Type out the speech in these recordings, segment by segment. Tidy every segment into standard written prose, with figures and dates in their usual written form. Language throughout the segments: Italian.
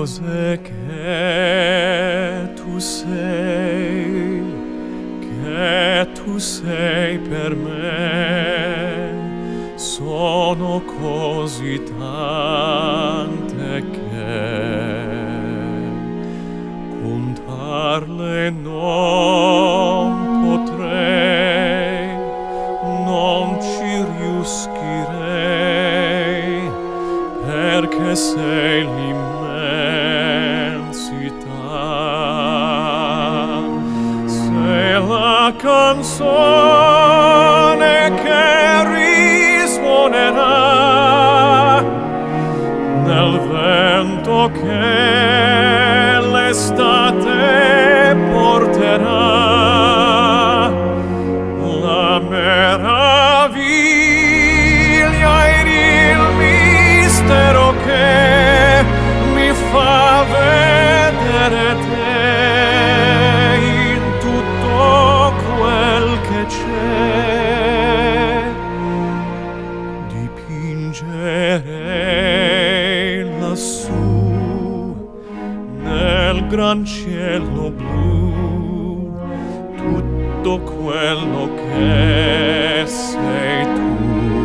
cose che tu sei per me, sono così tante che contarle non potrei, non ci riuscirei, perché sei l'immensità, sei la canzone che risuonerà nel vento che l'estate porterà, la meraviglia ed il mistero che mi fa vedere te in tutto quel che c'è. Dipingerei lassù nel gran cielo blu tutto quello che sei tu.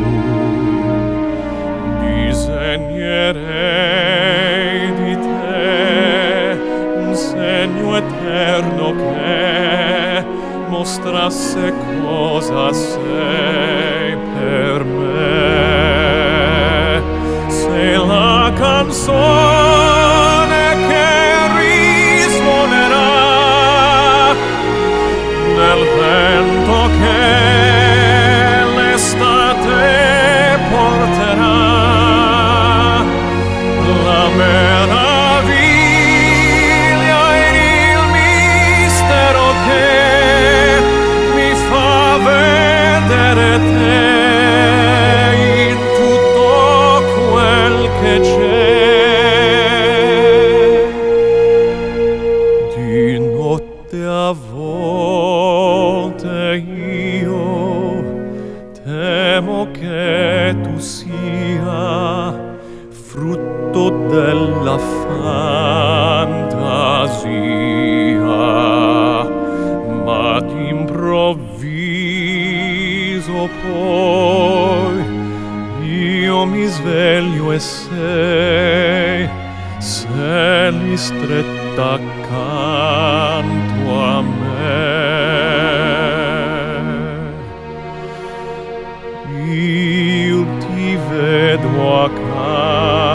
Disegnerei di te un segno eterno che mostrasse cosa sei per me. Sei la canzone che risuonerà nel vento che l'estate porterà, la meraviglia ed il mistero che mi fa vedere te in tutto quel che c'è. Di notte a volte io temo che tu sia frutto della fantasia, ma d'improvviso poi io mi sveglio e sei lì stretta accanto a me. Io ti vedo accanto